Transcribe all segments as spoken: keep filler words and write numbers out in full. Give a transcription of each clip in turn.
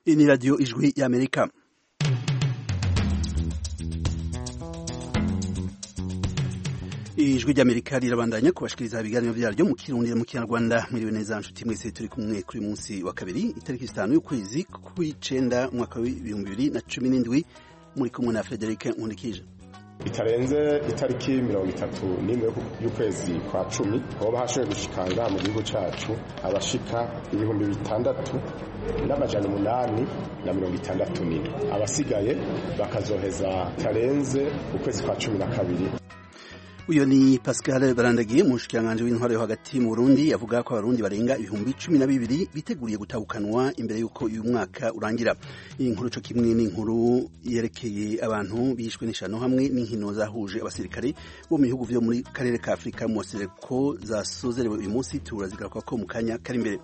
Iyi ni radiyo ijwi y'Amerika. Ijwi ry'Amerika rirabandanya kubashikiriza ibiganiro byaryo mu Kirundi mu Kinyarwanda. Mwiriwe neza nshuti mwese, turi kumwe kuri munsi wa kabiri itariki zitanu y'ukwezi kw'icenda umwaka w'ibihumbi bibiri na cumi n'indwi, muri kumwe na Frederic Nkundikije. Itarenze itariki mirongo itatu n'imwe y'ukwezi kwa cumi hoba hashoboye gushikanga mu gihugu cacu abashika ibihumbi bitandatu n'amajana umunani na mirongo itandatu n'indwi, abasigaye bakazoheza tarenze ukwezi kwa cumi na kabiri. Uyo ni Pascal Barandagiye, umushikiranganji w'intwaro yo hagati mu Burundi, avuga ko abarundi barenga ibihumbi cumi na bibiri biteguriye gutahukanwa imbere yuko uyu mwaka urangira. Iyi nkuru co kimwe n'inkuru yerekeye abantu bishwe n'ishano hamwe n'inkino zahuje abasirikare bo mu bihugu vyo muri karere ka Afrika mu sereko zasozerewe uyu munsi, turazigaruka ko mu kanya kari imbere.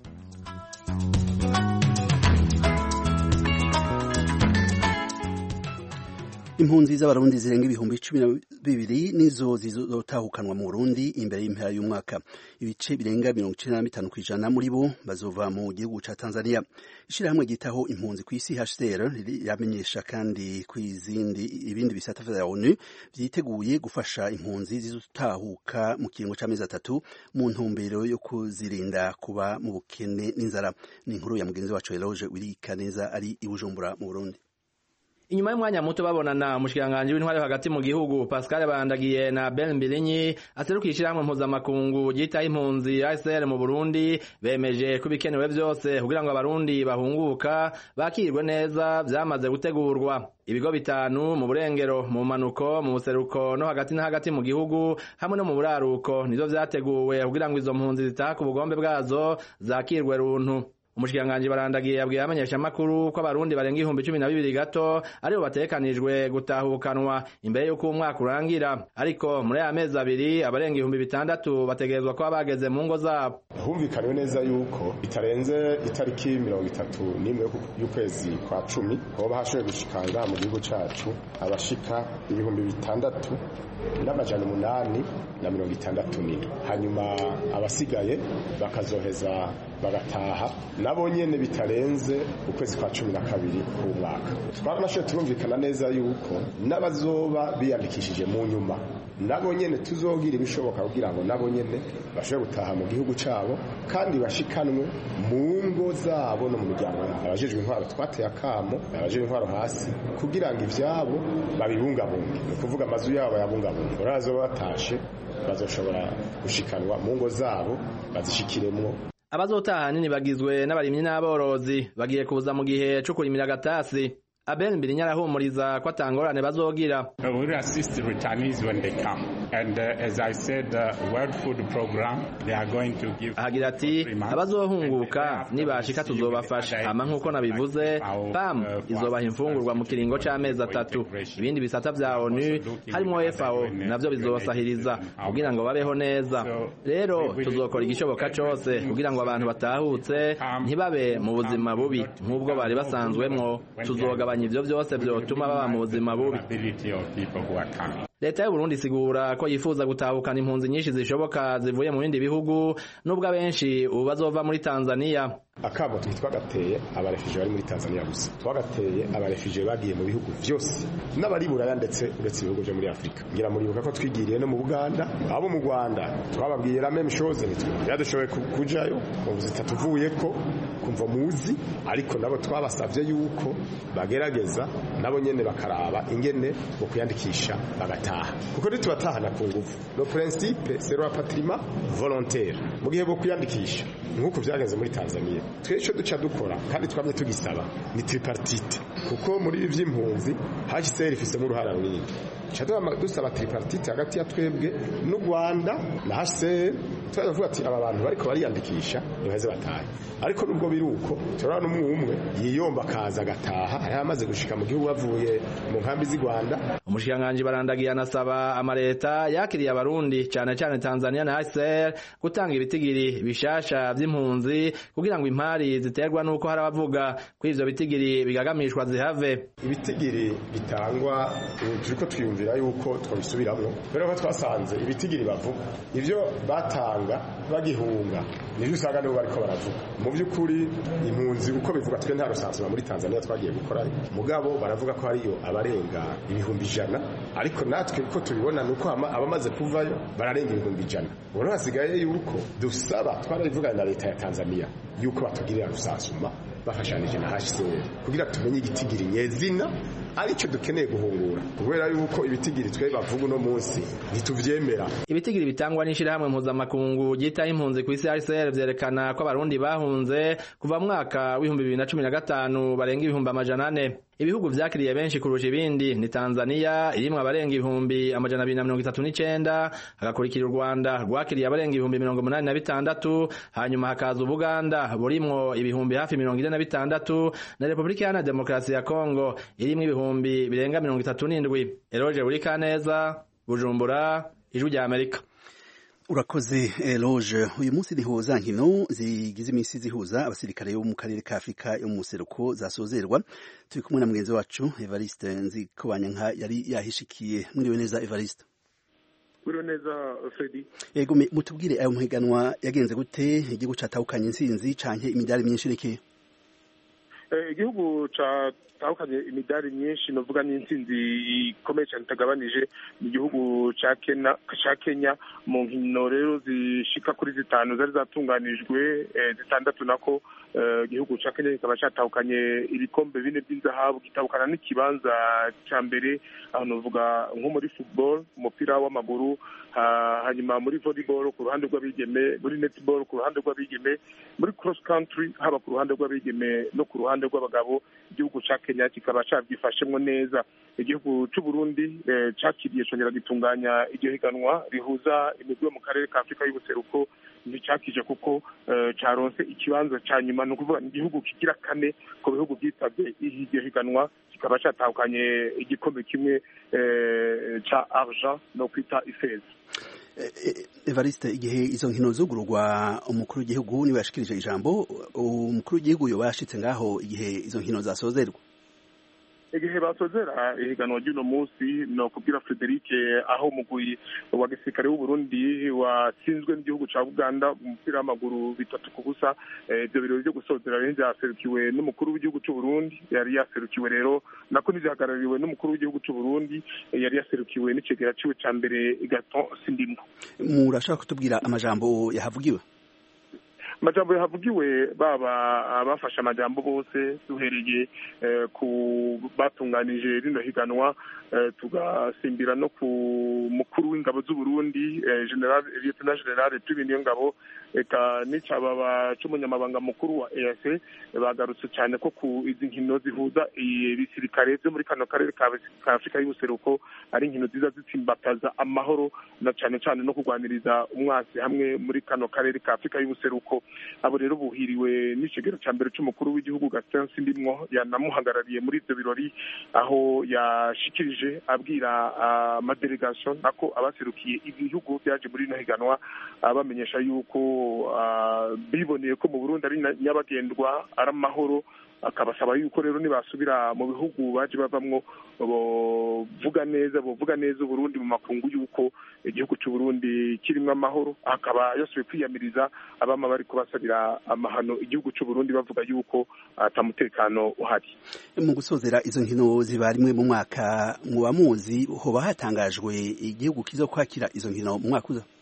Impunzi z'abarundi zirenga ibihumbi cumi na bibiri nizo zizotahukanwa mu Burundi imbere y'impera y'umwaka. Ibice birenga mirongo icenda na bitanu kw'ijana muri bo bazova mu gihugu ca Tanzania. Ishirahamwe ryitaho impunzi kw'isi H C R riramenyesha kandi kw'izindi ibindi bisata vya ONU vyiteguye gufasha impunzi zizotahuka mu kiringo c'amezi atatu mu ntumbero yo kuzirinda kuba mu bukene n'inzara. Ni inkuru ya mugenzi wacu Eloge Wirikaneza ari i Bujumbura mu Burundi. Inyuma y'umwanya muto babonana umushikiranganji w'intwaro hagati mu gihugu Pascal Barandagiye na Ben Mbilinyi aserukira ishirahamwe mpuzamakungu ryitaho impunzi H C R mu Burundi, bemeje ko ibikenewe vyose kugira ngo abarundi bahunguka bakirwe neza vyamaze gutegurwa. Ibigo bitanu mu burengero, mu manuko, mu buseruko no hagati na hagati mu gihugu hamwe no mu buraruko nivyo vyateguwe kugira ngo izo mpunzi zitaha ku bugombe bwazo zakirwe runtu. Umushikiranganji Barandagiye yabwiye abamenyesha makuru ko abarundi barenga ibihumbi cumi na bibiri gato aribo batekanijwe gutahukanwa imbere y'uko umwaka urangira, ariko muri aya mezi abiri abarenga ibihumbi bitandatu bategerezwa kuba bageze mu ngo zabo. Humvikaniwe neza yuko itarenze itariki mirongo itatu n'imwe y'ukwezi kwa cumi hoba hashoboye gushikanga mu gihugu cacu abashika ibihumbi bitandatu n'amajana umunani na mirongo itandatu n'indwi, hanyuma abasigaye bakazoheza bagataha nabo nyene bitarenze ukwezi kwa cumi na kabiri k'umwaka. Twaranashoboye turumvikana neza yuko n'abazoba biyandikishije mu nyuma nabo nyene tuzogira ibishoboka kugira ngo nabo nyene bashobore gutaha mu gihugu cabo kandi bashikanwe mu ngo zabo no mu miryango yabo. Abajejwe intwaro twateye akamo, abajejwe intwaro hasi kugira ngo ivyabo babibungabunge, ni kuvuga amazu yabo bayabungabunge. Urazoba batashe bazoshobora gushikanwa mu ngo zabo bazishikiremwo. Abazotaha nini bagizwe n'abarimyi n'aborozi bagiye kuza mu gihe cyo kurimira gatasi. Abel Mbilinyi arahumuriza ko atangorane bazogira. We will assist the returnees when they come. And uh, as I said, the uh, World Food Program, they are going to give... Agira ati, abazohunguka nibashika tuzobafasha. Ama nk'uko nabivuze, P A M izobaha imfungurwa mu kiringo c'amezi atatu. Ibindi bisata vya ONU harimo F A O navyo bizobasahiriza kugira ngo babeho neza. Rero tuzokora igishoboka cose kugira ngo abantu batahutse ntibabe mu buzima bubi nk'ubwo bari basanzwemwo. Tuzogaba ivyo vyose vyotuma baba mu buzima bubi. Leta y'u Burundi isigura ko yifuza gutahukana impunzi nyinshi zishoboka zivuye mu bindi bihugu, nubwo abenshi ubu bazova muri Tanzania. Akabo twagateye abarefugee bari muri Tanzania gusa, twagateye abarefugee bagiye mu bihugu vyose n'abari buraya ndetse uretse ibihugu byo muri Afrika. Ngira muribuka ko twigiriye no mu Buganda, abo mu Rwanda twababwiye la même chose, ntitwadushoboye kujayo mu zitatuvuye ko kumva muzi, ariko nabo twabasavye yuko bagerageza nabo nyene bakaraba ingene bo kuyandikisha bagataha, kuko ntitubatahana ku nguvu. Le principe c'est le rapatriement volontaire. Mu gihe bo kuyandikisha nk'uko vyagenze muri Tanzania, twesho duca dukora kandi twamye tugisaba ni tripartite, kuko muri ibi vy'impunzi H C R ifisemo uruhara runini. Chadwa dusaba tripartite hagati ya twebwe n'u Rwanda na H C R. Twavuga ati aba bantu bariko bariyandikisha baheze batahe, ariko nubwo biruko turabona umwe umwe yiyomba kaza gataha ari amaze gushika mu gihugu bavuye mu nkambi z'i Rwanda. Umushikiranganji Barandagiye anasaba amareta yakiriye abarundi cyane cyane Tanzania na H C R gutanga ibitigiri bishasha vy'impunzi kugira ngo impari ziterwa nuko hari abavuga ko ivyo bitigiri bigagamishwa zihave. Ibitigiri bitangwa turiko twiyumvira yuko twabisubiramwo, rero ko twasanze ibitigiri bavuga ivyo batanga bahunga bagihunga nivyo usanga nibo bariko baravuga mu by'ukuri impunzi uko bivuga twe nta rusansuma muri Tanzania twagiye gukora mugabo baravuga ko hariyo abarenga ibihumbi ijana ariko natwe uko tubibona nuko abamaze kuvayo bararenga ibihumbi ijana ubu hasigaye yuko dusaba twarabivugana na leta ya Tanzania yuko batugirira rusansuma bafashanije na H C R kugira tumenye igitigiri nyezina aricyo dukeneye guhungura kubera yuko ibitigiri twe bavuga no munsi ntituvyemera. Ibitigiri bitangwa n'ishirahamwe mpuzamakungu ryitaho impunzi ku isi H C R vyerekana ko abarundi bahunze kuva mu mwaka w'ibihumbi bibiri na cumi na gatanu barenga ibihumbi amajana ane. Ibihugu vyakiriye benshi kurusha ibindi ni Tanzania irimwe abarenga ibihumbi amajana abiri na mirongo itatu n'icenda, hagakurikira u Rwanda rwakiriye abarenga ibihumbi mirongo umunani na bitandatu, hanyuma hakaza Ubuganda burimwo ibihumbi hafi mirongo ine na bitandatu na Republika Iharanira Demokarasi ya Kongo irimwo ibihumbi birenga mirongo itatu n'indwi. Eroge Burikaneza, Bujumbura, Ijwi rya Amerika. Urakoze Eloge. Uyu munsi niho za nkino zigize iminsi zihuza abasirikare bo mu karere ka Afrika yo mu museruko zasozerwa. Turi kumwe na mugenzi wacu Evariste Nzikobanyanka yari yahishikiye. Mwiriwe neza Evariste. Mwiriwe neza Fredi. Yego mutubwire ayo muhiganwa yagenze gute, igihugu catahukanye intsinzi canke imidari myinshi reke? Igihugu catahukanye imidari myinshi novuga n'intsinzi ikomeye cyane itagabanije mu gihugu ca Kenya ca Kenya mu nkino rero zishika kuri zitanu zari zatunganijwe zitandatu nako igihugu ca Kenya kikaba catahukanye ibikombe bine by'inzahabu gitahukana n'ikibanza ca mbere aho novuga nko muri football umupira w'amaguru hanyuma muri volleyball ku ruhande rw'abigeme muri netball ku ruhande rw'abigeme muri cross country haba ku ruhande rw'abigeme no ku ruhande rw'abagabo igihugu ca Kenya kikaba cavyifashemwo neza. Igihugu c'u Burundi cakiriye congera gitunganya iryo higanwa rihuza imigwi mu karere ka Afrika y'ubuseruko nticakije kuko caronse ikibanza ca nyuma no kuvuga igihugu kigira kane ku bihugu byitabye iryo higanwa kikaba catahukanye igikombe kimwe ca argent no kwita ifeza. Evariste, igihe izo nkino zugururwa umukuru w'igihugu niwe yashikirije ijambo, umukuru w'igihugu yoba yashitse ngaho igihe izo nkino zasozerwa? Igihe basozera ihiganwa ry'uno munsi no kubwira Frederic aho umugwi wa gisirikare w'u Burundi watsinzwe n'igihugu ca Uganda mu mupira w'amaguru bitatu ku busa. Ibyo birori byo gusozera rero byaserukiwe n'umukuru w'igihugu c'u Burundi, yari yaserukiwe rero nako n'izihagarariwe n'umukuru w'igihugu c'u Burundi, yari yaserukiwe n'icegera ciwe ca mbere Gaton Sindimwo. Murashaka kutubwira amajambo yahavugiwe? Amajambo yahavugiwe baba abafasha amajambo bose duhereye ku batunganije rino higanwa tugasimbira no ku mukuru w'ingabo z'u Burundi General Lieutenant General Tubiniyo Ngabo eka n'icababa c'umunyamabanga mukuru wa E A C bagarutse cyane ko ku izi nkino zihuza ibisirikare byo muri kano karere ka Afrika y'ubuseruko ari inkino ziza zitsimbataza amahoro na cyane cyane no kurwaniriza umwasi hamwe muri kano karere ka Afrika y'ubuseruko. Abo rero buhiriwe n'icegero ca mbere c'umukuru w'igihugu Gaston Sindimwo yanamuhagarariye muri ivyo birori aho yashikirije abwira amadelegation nako abaserukiye ibihugu byaje muri no higanwa abamenyesha yuko biboneye ko mu Burundi ari nyabagendwa ari amahoro, akabasaba yuko rero nibasubira mu bihugu baje bavamwo bovuga neza bovuga neza Burundi mu makungu yuko igihugu cy'u Burundi kirimo amahoro, akaba yasubiye kwiyamiriza abama bari kubasabira amahano igihugu cy'u Burundi bavuga yuko atamutekano uhari. Mu gusozera izo nkino ziba rimwe mu mwaka, muba muzi hoba hatangajwe igihugu kizo kwakira izo nkino mu mwaka uza?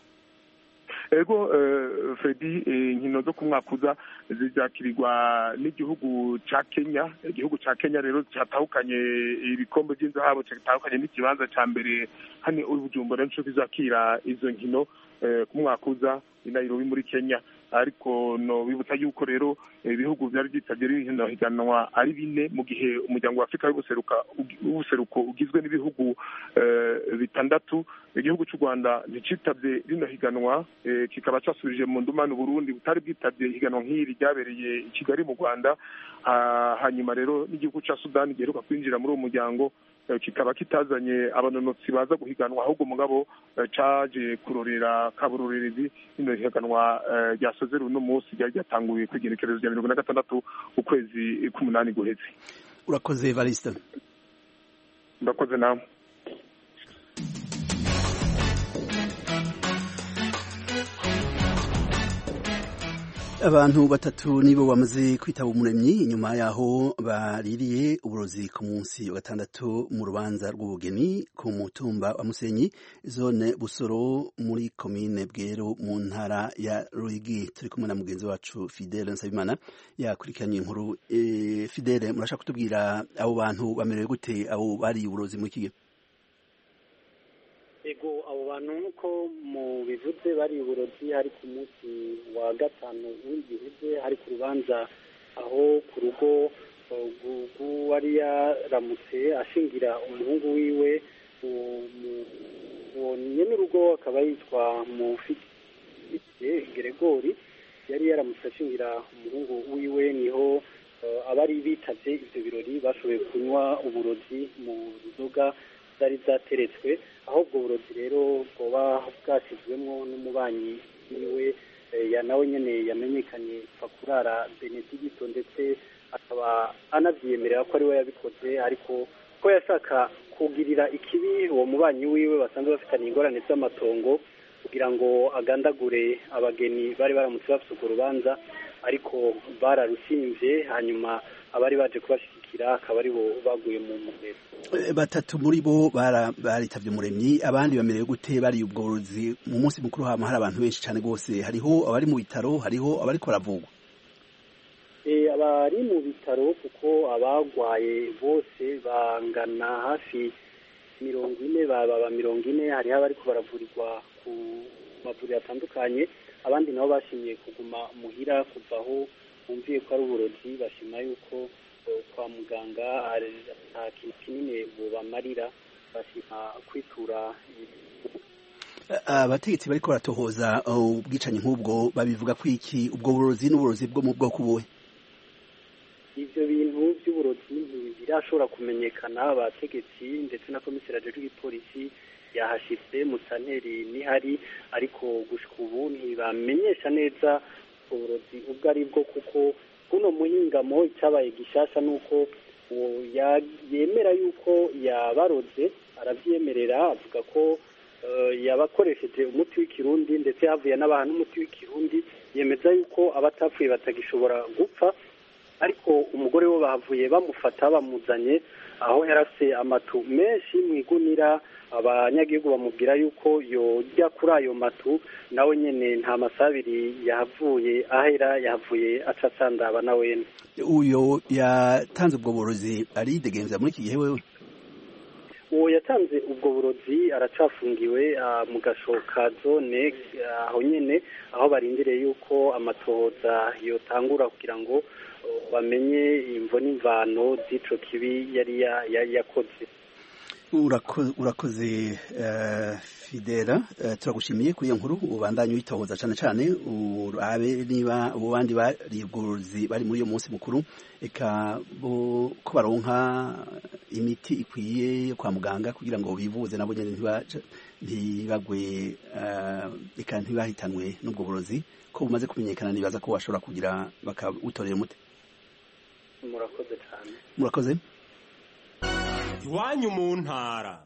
Ego uh, Fredi inkino zo kumwakuza zizakirirwa n'igihugu ca Kenya. Igihugu ca Kenya rero cyatahukanye ibikombe by'inzahabu, cyatahukanye n'ikibanza ca mbere hano uri Bujumbura nico kizakira izo nkino uh, kumwakuza i Nairobi muri Kenya. Ariko no bibutsa yuko rero ibihugu byari byitabye rino higanwa ari bine mu gihe umuryango wa Afrika y'ubuseruka ubuseruko ugizwe n'ibihugu bitandatu. Igihugu cy'u Rwanda nicitabye rino higanwa kikaba cyasubije mu ndumano Burundi butari bwitabye higanwa nk'iri ryabereye i Kigali mu Rwanda. Hanyuma rero n'igihugu ca Sudan giheruka kwinjira muri uwo muryango kikaba kitazanye abanonotsi baza guhiganwa ahubwo mugabo caje kurorera kaburorerezi ino higanwa ryasozera uno munsi ryari ryatanguye kwigenekerezo rya mirongo na gatandatu ukwezi k'umunani guheze. Urakoze Evariste. Ndakoze nawe. abantu batatu nibo bamaze kwitaba umuremyi inyuma yaho baririye uburozi ku munsi wa gatandatu mu rubanza rw'ubugeni ku mutumba wa Musenyi zone Busoro muri komine Bwero mu ntara ya Ruyigi. Turi kumwe na mugenzi wacu Fidele Nsabimana yakurikiranye inkuru. E, Fidele, murashaka kutubwira abo bantu bamerewe gute, abo bari uburozi mu kigo? Ego abo bantu nuko mu bivuze bari uburozi hari ku munsi wa gatanu w'igiheze hari ku rubanza aho ku rugo wari yaramutse ashingira umuhungu wiwe uwo nyene urugo akaba yitwa Mufite Gregori yari yaramutse ashingira umuhungu wiwe niho abari bitavye ivyo birori bashoboye kunywa uburozi mu nzoga zari zateretswe aho ubwo burozi rero bwoba bwashyizwemo n'umubanyi wiwe ya nawe nyene yamenyekanye Fakurara Benedicto ndetse akaba anavyemerera ko ari we yabikoze ariko ko yashaka kugirira ikibi uwo mubanyi wiwe basanzwe bafitanye ingorane z'amatongo kugira ngo agandagure abageni bari baramutse bafite urwo rubanza ariko bararushinje hanyuma abari baje kubashigikira akaba ari bo baguye mu murero. Batatu muri bo baritavye umuremyi, abandi bamerewe gute bari ubwo burozi mu munsi mukuru? Hama hari abantu benshi cyane gose, hariho abari mu bitaro, hariho abariko baravugwa. Eh, abari mu bitaro kuko abagwaye bose bangana hafi mirongo ine, baba mirongo ine, hariho abariko baravurirwa ku mavuriro atandukanye, abandi nabo bashimiye kuguma muhira kuva aho bumviye ko ari uburozi, bashima yuko kwa muganga ata kintu kinini bobamarira, bashima kwitura. Abategetsi bariko baratohoza ubwicanyi nk'ubwo babivuga ko iki? Ubwo burozi n'uburozi bwo mu bwoko buwe? Ivyo bintu by'uburozi birashobora kumenyekana. Abategetsi ndetse na komiseri ajejwe igipolisi yahashitse, musanteri nihari, ariko gushika ubu ntibamenyesha neza uburozi ubwo ari bwo, kuko kuno muhingamo icyabaye gishasha nuko yemera yuko yabaroze, aravyemerera avuga ko uh, yabakoresheje umuti w'ikirundi ndetse yavuye n'abantu umuti w'ikirundi, yemeza yuko abatapfuye batagishobora gupfa, ariko umugore we bahavuye bamufata bamuzanye aho yarase amatu menshi mwigunira. Abanyagihugu bamubwira yuko yojya kuri ayo matu, nawe nyene nta masabiri yahavuye ahera, yahavuye acacandaba nawe. Uyo yatanze ubwo burozi aridegemvya muri iki gihe wewe? Uwo yatanze ubwo burozi aracafungiwe uh, mu gasho ka zone aho uh, nyene aho barindiriye yuko amatohoza yotangura kugira ngo uh, bamenye imvo n'imvano z'ico kibi yari yakoze. Urakoze, urakoze uh, Fidela, uh, turagushimiye kuri iyo nkuru. Ubandanye witohoza cyane cyane urabe niba abo bandi bari ubworozi bari muri iyo munsi mukuru eka bo ko baronka imiti ikwiye kwa muganga kugira ngo bivuze nabo nyene ntibagwe uh, eka ntibahitanwe n'ubwo burozi ko bumaze kumenyekana. Nibaza ko washobora kugira bakawutorera umuti. Murakoze cyane. Murakoze. Iwanyu mu ntara.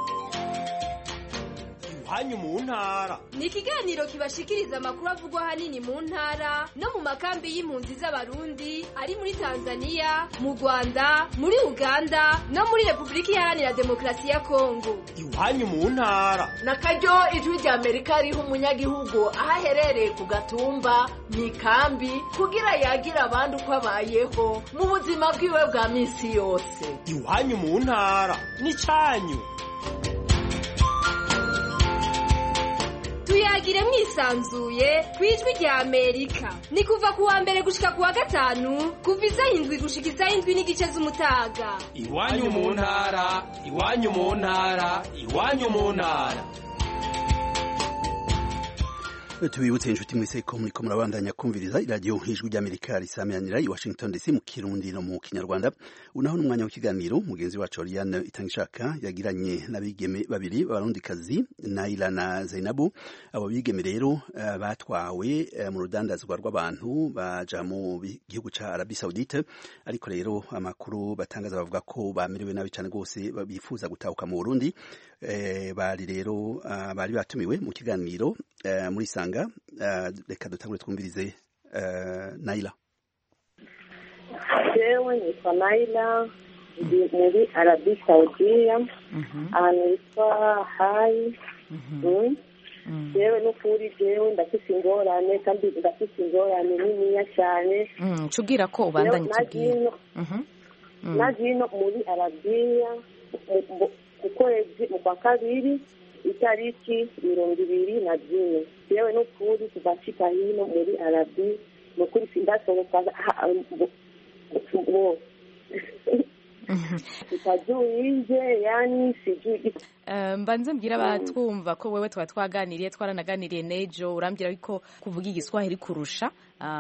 Iwanyu mu ntara ni ikiganiro kibashikiriza amakuru avugwa hanini mu ntara no mu makambi y'impunzi z'abarundi ari muri Tanzania, mu Rwanda, muri Uganda no muri Republika Iharanira Demokarasi ya Kongo. Iwanyu mu ntara. Nakaryo ijwi rya Amerika riha umunyagihugu aho aherereye ku gatumba mu ikambi kugira yagira abandi uko abayeho mu buzima bwiwe bwa minsi yose. Iwanyu mu ntara ni cyanyu. Tuyagire mwisanzuye kwijwi rya Amerika. Ni kuva kuwa mbere gushika kuwa gatanu, kuva isaha indwi gushika isaha indwi n'igice z'umutaga. Iwanyu mu ntara, iwanyu mu ntara, iwanyu mu ntara. Tubibutse inshuti mwese ko muri ko murabandanya kumviriza iradiyo ijwi ry'Amerika risameranira i Washington D C mu Kirundi no mu Kinyarwanda. Unaho n'umwanya w'ikiganiro mugenzi wacu Oriane Itangishaka yagiranye n'abigeme babiri b'abarundikazi Naila na Zainabu. Abo bigeme rero uh, batwawe uh, mu rudandazwa rw'abantu baja mu gihugu ca Arabie Saoudite, ariko rero amakuru batangaza bavuga ko bamerewe nabi cyane gose, bifuza gutahuka mu Burundi. Eh, bari rero uh, bari batumiwe mu kiganiro uh, muri Sanga. Uh, reka dutangure twumvirize uh, Naila. Jewe nitwa Naila ndi muri Arabia Saudia ahantu hitwa Hayi. Jewe n'ukuri jewe ndafise ingorane kandi ndafise ingorane niniya cyane. Tubwira ko ubandanye tubwira. Nagino muri Arabia ku kwezi mu kwa kabiri itariki mirongo ibiri na zine. Jewe n'ukuri kubashika hino muri Arabia n'ukuri sindasohoka Sijui yani sijui. Mbanze mbwira abatwumva ko wewe twa twaganiriye twaranaganiriye nejo urambwira ko kuvuga igiswahili kurusha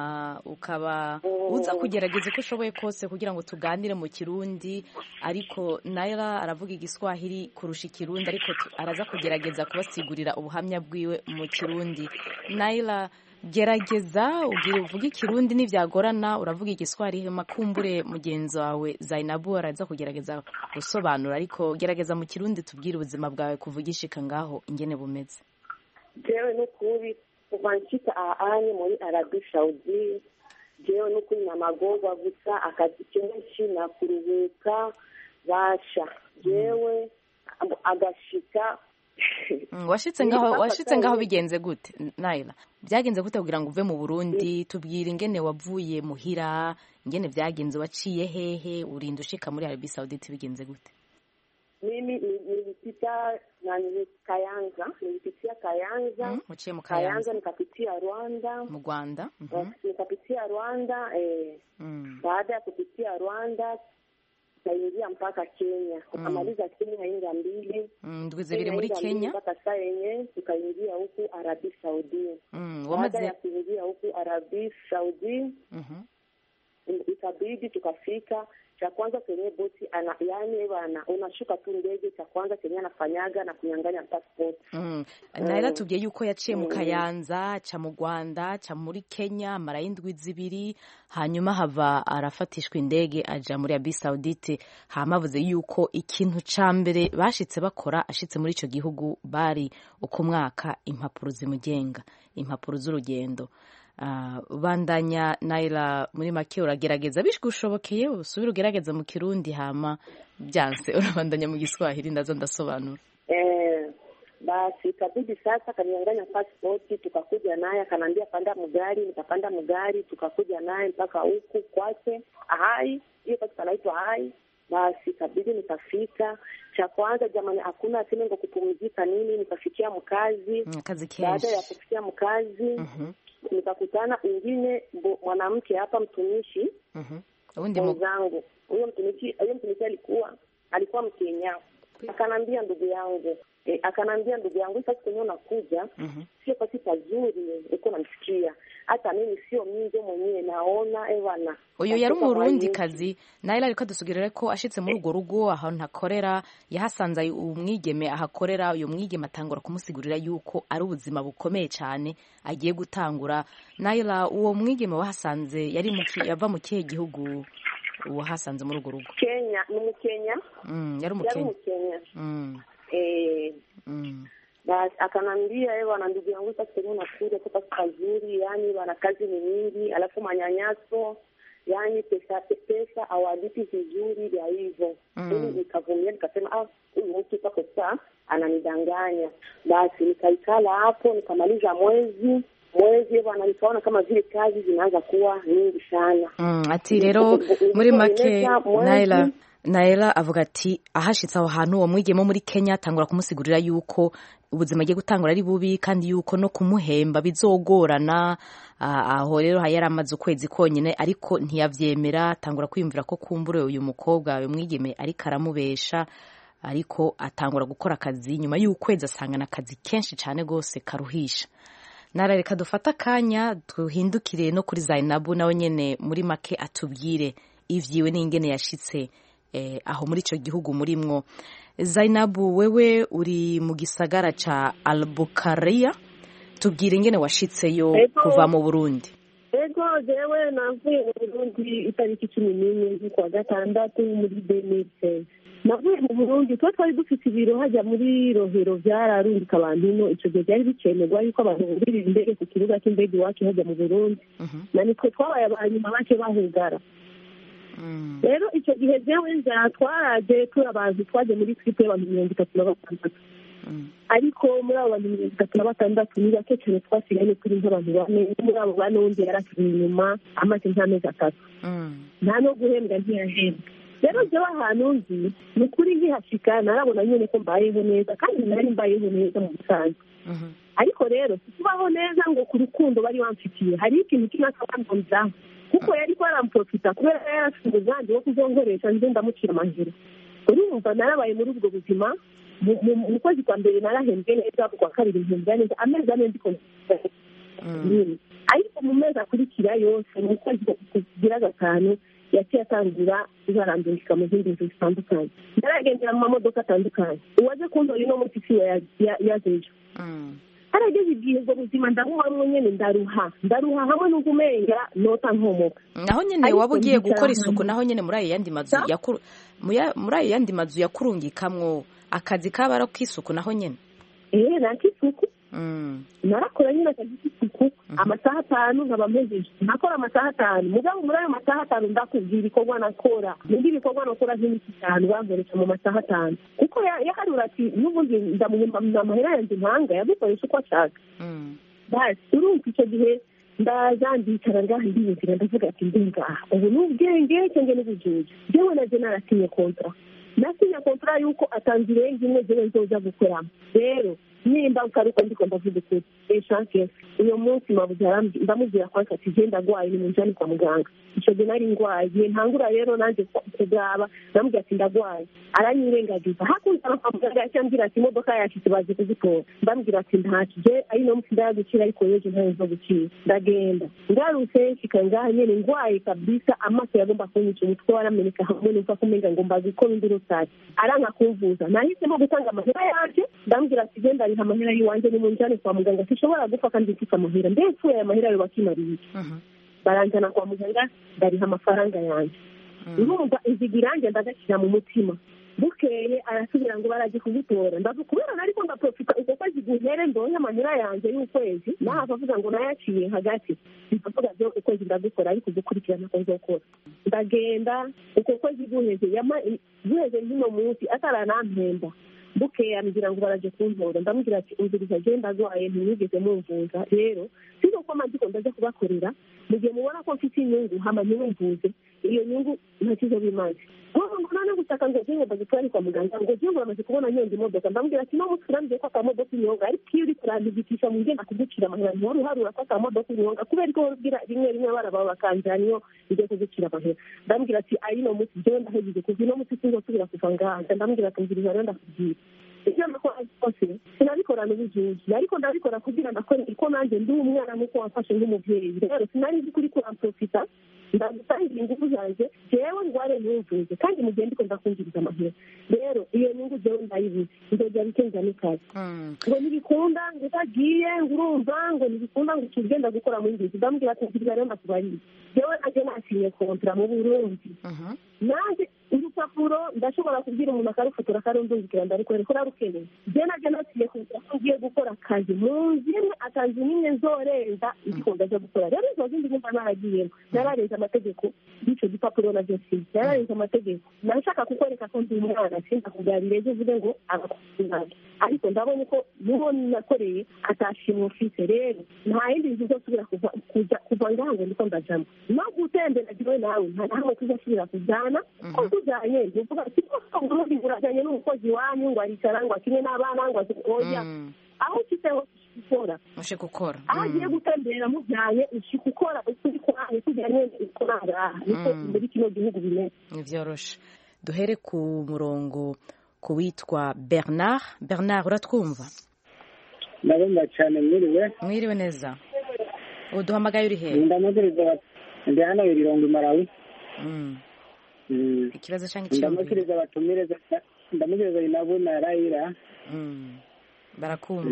ukaba uza kugerageza ko ushoboye kose kugira ngo tuganire mu Kirundi, ariko Naila aravuga igiswahili kurusha Ikirundi, ariko araza kugerageza kubasigurira ubuhamya bwiwe mu Kirundi. Naila, gerageza ugire uvuge Ikirundi n'ivyagorana, uravuga igiswahili makumbure mugenzi wawe Zainabu araza kugerageza gusobanura, ariko gerageza mu Kirundi tubwire ubuzima bwawe kuvugishika ngaho ingene bumeze. Jewe n'ukuri kuva nshika ahanye muri Arabia Saudi, jewe n'ukuri namagorwa gusa akazi kenshi na kuruhuka basha. Jewe agashika washitse ngaho washitse ngaho bigenze gute Naila? Byagenze gute kugira ngo uve mu Burundi? Tubwire ingene wavuye muhira, ingene byagenze, waciye hehe, urinda ushika muri Arabia Saudite bigenze gute? Mimi nilipita na nilikayanza, nilipitia Kayanza, mm, muciye mu Kayanza, nikapitia Rwanda, mu Rwanda, mhm, nikapitia Rwanda eh mm. Baada ya kupitia Rwanda kaingia mpaka Kenya, tukamaliza mm. Kenya inga mbili ndwi mm, zibiri muri Kenya mpaka saa yenye tukaingia huku Arabia Saudi. Mm, baada ya kuingia huku Arabia Saudi mhm mm ikabidi tukafika cha kwanza kwenye boti ana yani bana unashuka tu ndege, cha kwanza Kenya anafanyaga na kunyang'anya passport. Mm. Naila tubye yuko yaciye mu Kayanza, cha mu Rwanda, cha muri Kenya mara indwi zibiri, hanyuma hava arafatishwa indege aja muri Arabia Saudite. Hamavuze yuko ikintu ca mbere bashitse bakora ashitse muri ico gihugu bari uko mwaka impapuro zimugenga, impapuro z'urugendo. Uh, bandanya Naila muri make uragerageza bishgushobokeye usubira ugerageza mu Kirundi hama byanse urabandanya mu Giswahili ndazo ndasobanura. Eh basi kabidi sasa kanianganya passport, tukakuja naye akanambia panda mugari, nikapanda mugari tukakuja naye mpaka huku kwake Hai, hiyo pasi panaitwa Hai. Basi kabidi nikafika, cha kwanza jamani hakuna sinengo kupumzika nini, nikafikia mkazi. Mm, kazi kesho. Baada ya kufikia mkazi mhm nikakutana mwingine mwanamke hapa mtumishi mhm mm mwenzangu. Huyo mtumishi huyo mtumishi alikuwa alikuwa Mkenya. Akanambia ndugu yangu e, akanambia ndugu yangu sasa kwenye unakuja mm-hmm. sio pasi pazuri uko namsikia, hata mimi sio mimi mwenyewe naona ewana. Uyu yari umurundi kazi Naila ariko dusugirire ko ashitse muri ugo rugo ahantu hakorera, yahasanze umwigeme ahakorera. Uyu mwigeme atangura kumusigurira yuko ari ubuzima bukomeye cyane agiye gutangura. Naila, uwo mwigeme wahasanze yari muki yava mu kihe gihugu uwo hasanze muri ugo rugo? Kenya. Ni mu Kenya. Mm, yari mu Kenya. Mm. Eh mm. Bas akanambia yeye wana ndugu yangu sasa kuna unakuja kwa kazuri, yani wana kazi ni nyingi, alafu manyanyaso, yani pesa pesa awalipi vizuri vya hivyo. Mimi nikavumilia nikasema ah huyu mtu kwa kosa ananidanganya. Basi nikaikala hapo nikamaliza mwezi mwezi bwana, nikaona kama vile kazi zinaanza kuwa nyingi sana. Mm, ati rero muri make Naila Naila avuga ati ahashitse aho hantu uwo mwigemo muri Kenya atangura kumusigurira yuko ubuzima agiye gutangura ari bubi kandi yuko no kumuhemba bizogorana. Aho rero hayaramaze ukwezi konyine ariko ntiyavyemera, atangura kwiyumvira ko kumbure uyu mukobwa uyu mwigeme ari karamubesha, ariko atangura gukora akazi. Nyuma y'ukwezi asangana akazi kenshi cyane gose karuhisha. Narareka dufata kanya tuhindukire no kuri Zainabu nawe nyene muri make atubwire ivyiwe n'ingene yashitse eh, aho muri ico gihugu murimwo. Zainabu, wewe uri mu gisagara ca Albukaria, tubwire ingene washitseyo kuva mu Burundi. Ego jewe navuye mu Burundi itariki cumi n'imwe z'ukwa gatandatu muri deux mille seize. navuye mu burundi tuba twari dufite ibiro hajya muri rohero byararungika abantu ino icyo gihe byari bikenerwa yuko abantu bugurira indege ku kibuga cy'indege iwacu hajya mu burundi na nitwe twabaye abanyuma bake bahugara rero icyo gihe jewe nza twaraje turabazi twaje muri twipe y'abantu mirongo itatu na batandatu ariko muri abo bantu mirongo itatu na batandatu ni bake cyane twasigaye kuri nk'abantu bane muri abo bane wundi yarasigaye inyuma amaze nk'amezi atatu nta no guhembwa ntiyahembwa rero jewe ahantu nzi ni ukuri nkihashika narabona nyine ko mbayeho neza kandi nari mbayeho neza mu busanzwe ariko rero kubaho neza ngo ku rukundo bari bamfitiye hari ikintu kimwe akabandonzaho kuko yari ko aramprofita kubera yari afite umugambi wo kuzonkoresha nze ndamucira amahera urumva narabaye muri ubwo buzima mu kwezi kwa mbere narahembwe neza kwa kabiri mpembwa neza amezi ane ndiko ariko mu mezi akurikira yose mu kwezi kugira gatanu yaciye atangira izarambirika mu zindi nzu zitandukanye naragendera mu mamodoka atandukanye uwaje kundora ino munsi siwe yazejo harageze igihe ubwo buzima ndabuhamwe nyene ndaruha ndaruha hamwe n'ubwo umenga nota nkomoka naho nyene waba ugiye gukora isuku naho nyene muri ayo yandi mazu yakuru muri ayo yandi mazu yakurungikamwo akazi kabara k'isuku naho nyene eh nakisuku narakora nyine akazi k'isuku amasaha atanu nkaba mpejeje nakora amasaha atanu mugabo muri ayo masaha atanu ndakubwira ibikorwa nakora n'ibindi bikorwa nakora nk'imiti itanu bankoresha mu masaha atanu kuko yaharura ati n'ubundi ndamuhemba amahera yanjye impanga yabikoresha uko ashaka basi urumva icyo gihe ndaza ndicara ngaha ndiyumvira ndavuga ati ndi ngaha ubu ni ubwenge cyangwa n'ubujuju jewe naje narasinye kontra nasinye kontra yuko atanze irenga imwe jewe nzoza gukoramo rero nimba ukaruka ndiko ndavuga ukuri eshanke uyo munsi mabuja ndamubwira ko ati je ndagwaye ni munjani kwa muganga ico gihe nari ngwaye ntangura rero nanje kugaba ndamubwira ati ndagwaye aranyirengagiza hakuza kwa muganga yacyambira ati imodoka yashitse baje kuzitora ndamubwira ati ntacyo je ari no munsi ndagukira ariko yeje ntayo zo gukira ndagenda ngarutse nshika ngaha nyene ngwaye kabisa amaso yagomba kunyica umutwe warameneka hamwe nuko kumenga ngo mbazi ko ndiro sati aranga kumvuza nahisemo gutanga amahera yaje ndamubwira ati je ndari amahera yiwanje ni munjani kwa muganga sishobora gupfa kandi mfite amahera ndetse aya mahera yo bakimariye baranjana kwa muganga ndariha amafaranga yanjye urumva izigiranje ndagakira mu mutima bukeye arasubira ngo baraje kugutora ndavuga kubera nariko ndaprofita uko kwezi guhere ndonye amahera yanjye y'ukwezi naho avuga ngo nayaciye hagati ndavuga byo ukwezi ndagukora ariko gukurikirana ko nzokora ndagenda uko kwezi guheze yama guheze nk'ino munsi ataranampemba bukeye ambwira ngo baraje kuntora ndamubwira ati umviriza agenda agwaye ntiyigeze mumvuza rero siko ko amandiko ndaje kubakorera mu gihe mubona ko mfite inyungu hama ntiwumvuze iyo nyungu ntakizo bimaze ngo none gutaka ngo jewe bagitwari kwa muganga ngo jewe bamaze kubona nyonga imodoka ndamubwira ati no muturambye ko akamodoka inyonga ariko iyo uri kurandigitisha mu ngenda kugucira amahera ntiwari uharura ko akamodoka inyonga kubera ko ubwira rimwe rimwe abana baba bakanjaniyo ijye kugucira amahera ndamubwira ati ari no munsi jewe ndahejeje kuva ino munsi sinzosubira kuva ngaha ndamubwira ati mbwiriza rero ndakubwira icyo nakora kose sinabikorana ubujuju ariko ndabikora kugira ndakore ko nanjye ndi umwana nuko wafashe nk'umubyeyi rero sinari nzi kuri kuramprofita ndagutangira ingufu zanjye jewe ngware ntumvuze kandi mu gihe ndiko ndakumviriza amahera rero iyo nyungu jewe ndayibuze nzogera bikenza n'ikazi ngo ntibikunda ngo utagiye ngo urumva ngo ntibikunda ngo ukigenda gukora mu ngizi ndamubwira ati nkiriza rero ndakubariye jewe nanjye nasinye kontra mu burundi nanjye urupapuro ndashobora kubwira umuntu akarufotora akarundungikira ndarikwereka urarukeneye je naje nasinye kontra ko ngiye gukora akazi mu nzimwe akazi nimwe nzorenza ndiko ndaje gukora rero izo zindi numva naragiyemo nararenza amategeko y'icyo gipapuro na byose yararenze amategeko nashaka kukwereka ko ndi umwana sinda kuganira ejo uvuge ngo agakundaga ariko ndabonye ko n'uwo nakoreye atashimwe ufite rero nta yindi nzu uzosubira kuva ngaha ngo ndiko ndajamo no gutembera jiwe nawe nta nahamwe tuzasubira kujyana ko tujyanye ntuvuga ati ko uburundi burajyanye n'umukozi wanyu ngo aricara ngo akine n'abana ngo oya aho ukiseho gukora ushe gukora aho agiye gutembera mujyanye ushi gukora ukuri kwanyu kujyanye ikorara niko muri kino gihugu bimeze nivyoroshe duhere ku murongo ku witwa Bernard Bernard uratwumva ndabumva cyane mwiriwe mwiriwe neza uduhamagaye uri hehe ndamukiriza ndi hano ibirongo Malawi ikibazo cyangwa ikibazo ndamukiriza batumireza ndamukiriza inabo na Raila barakumva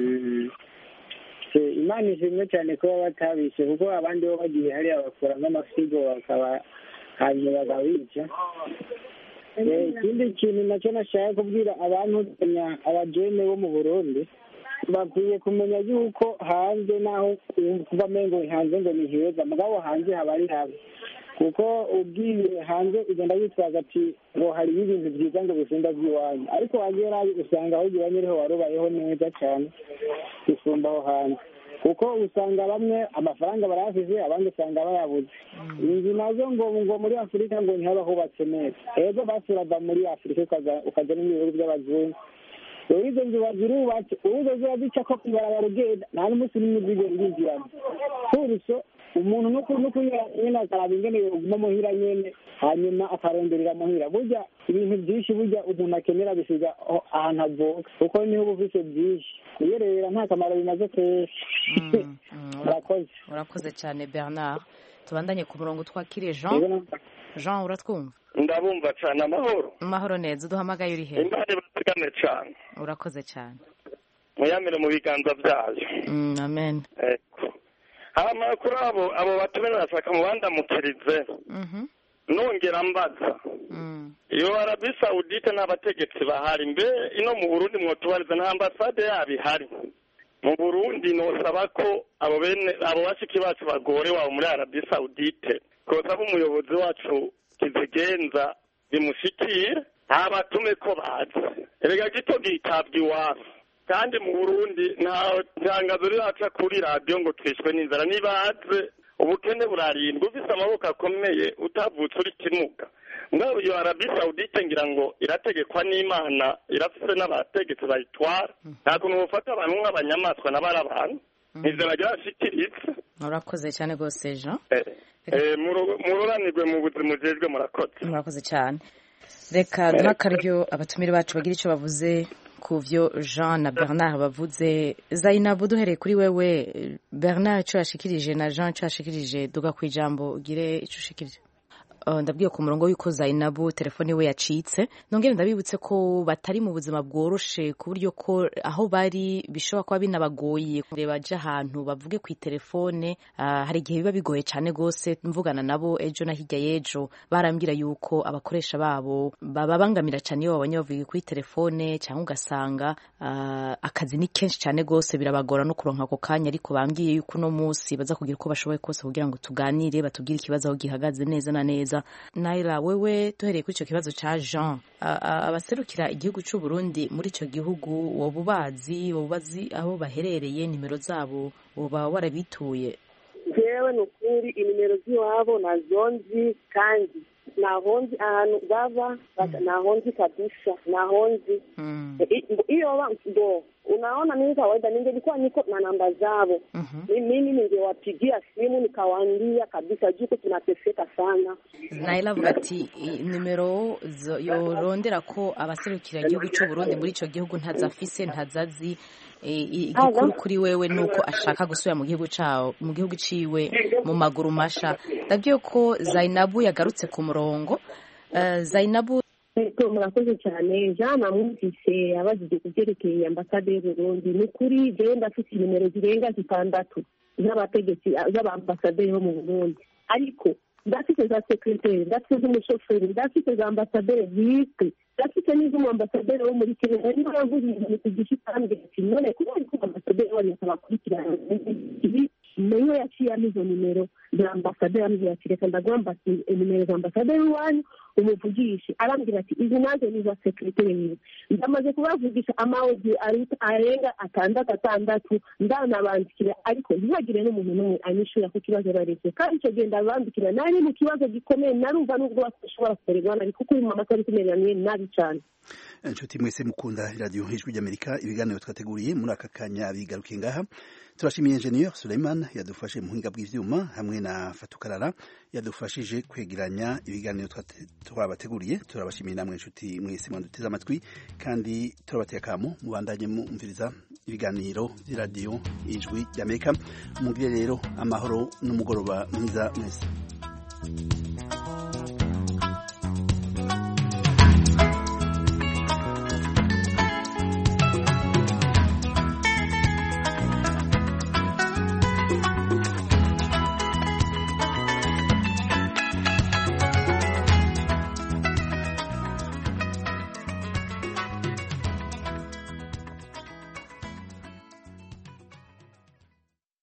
imana ishimwe cyane kuba batabishe kuko abandi bo bagiye hariya bakora nk'amasigo bakaba hanyuma bakabica ikindi kintu nacyo nashaka kubwira abantu abajene bo mu Burundi bakwiye kumenya yuko hanze naho kuva mengo hanze ngo ni heza mugabo hanze haba ari habi kuko ugiye hanze ugenda witwaza ati ngo hari ibintu byiza ngo bisumba by'iwanyu ariko wagera usanga aho iwanyu ariho warubayeho neza cyane bisumba aho hanze kuko usanga bamwe amafaranga barayafise abandi usanga bayabuze inzu nazo ngo ngo muri Afurika ngo ntihaba hubatse neza ego basurava muri Afurika ukaja no mu bihugu by'abazungu rero izo nzu bazirubatse ubuze ziba zica ko kubarabara ugenda nta n'umunsi n'umwe uzigera urinjiramo kurusho umuntu no kunyura nyine akaraba ingene yoguma muhira nyene hanyuma akaronderera muhira burya ibintu byinshi burya umuntu akenera bisiga ahantu avuka kuko niho uba ufise byinshi iyo rero nta kamaro bimaze kenshi urakoze urakoze cyane Bernard tubandanye ku murongo twakiriye Jean Jean uratwumva ndabumva cyane amahoro amahoro neza duhamagaye uri he imana bategane cyane urakoze cyane muyamire mu biganza byayo amen hama kuri abo abo batumene nasaka mu bandamukirize nongera mbaza iyo Arabi Saudite n'abategetsi bahari mbe ino mu Burundi mwotubariza nta ambasade yabo ihari mu Burundi nosaba ko abo bene abo bashiki bacu bagore wabo muri Arabi Saudite koza umuyobozi wacu kizigenza bimushikira abatume ko baza erega gito gitabwa iwabo kandi mu Burundi nta tangazo riraca kuri radio ngo twishwe n'inzara nibaze ubukene burarindwa ufise amaboko akomeye utavutse uri kimuga ngaho iyo Arabi Saudite ngira ngo irategekwa n'Imana irafise n'abategetsi bayitwara nta kuntu bufata abantu nk'abanyamaswa n'abari abantu inzara ryashikiriza urakoze cyane gose Jean eh mururanirwe mu buzima ujejwe murakoze murakoze cyane reka duhakaryo abatumire bacu bagira icyo bavuze ku byo Jean na Bernard bavuze Zainabu duhereye kuri wewe Bernard icyo yashikirije na Jean icyo yashikirije duga ku ijambo ugire icyo ushikirije ndabwiye ku murongo w'uko Zainabu telefone we yacitse nongere ndabibutse ko batari mu buzima bworoshe ku buryo ko aho bari bishobora kuba binabagoye kureba aje ahantu bavuge ku telefone hari igihe biba bigoye cyane gose mvugana nabo ejo na hirya y'ejo barambwira yuko abakoresha babo babangamira cyane iyo babonye bavuye kuri telefone cyangwa ugasanga akazi ni kenshi cyane gose birabagora no kuronka ako kanya ariko bambwiye yuko no munsi baza kugira uko bashoboye kose kugira ngo tuganire batubwire ikibazo aho gihagaze neza na neza Naila wewe tuhereye kuri icyo kibazo cya Jean abaserukira igihugu cy'u Burundi muri icyo gihugu woba ubazi woba ubazi aho baherereye nimero zabo woba warabituye jewe ni ukuri inimero z'iwabo nazonzi kandi nahonzi ahantu baba nahonzi kabisa nahonzi iyo ndo unaona mimi kawaida ningelikuwa niko na namba zao mimi ningewapigia simu nikawaambia kabisa juko tunateseka sana Naila avuga ati nimero yorondera ko abaserukira igihugu cy'u Burundi muri ico gihugu ntazafise ntazazi igikuru kuri wewe nuko ashaka gusubira mu gihugu cawo mu gihugu ciwe mu maguru masha ndabyo ko Zainabu yagarutse ku murongo Zainabu murakoze cyane Jean namwumvise abajije kubyerekeye ambasade y'u Burundi ni kuri jewe ndafite nimero zirenga zitandatu z'abategetsi z'abambasaderi bo mu Burundi ariko ndafite za secretary ndafite z'umushoferi ndafite za ambasaderi zitwe ndafite n'iz'umwambasaderi wo muri Kenya niba yavuze ibintu kugisha kandi none kuko ariko ambasaderi wari abakurikirana niyo yaciye amizo nimero za ambasaderi amizo yakireka ndagomba nimero za ambasaderi wanyu umuvugishe arambwira ati izi nazo ni za secretary ndamaze kubavugisha amawodi arenga atandatu atandatu ndanabandikira ariko ntihagire n'umuntu n'umwe anyishura ku kibazo baretse kandi icyo genda bandikira nari mu kibazo gikomeye narumva n'ubwo bashobora kuregwana ariko kuri mu amakuru kumeranye nabi cyane inshuti mwese mukunda radio Ijwi ry'Amerika ibiganiro twateguriye muri aka kanya bigarukiye ngaha turashimiye Engineer Suleiman yadufashe mu hinga bw'ivyuma hamwe na Fatukarara yadufashije kwegeranya ibiganiro twabateguriye turabashimiye namwe inshuti mwese mwanduteze amatwi kandi turabateye akamo mubandanye mumviriza ibiganiro by'iradio Ijwi ry'Amerika mugire rero amahoro n'umugoroba mwiza mwese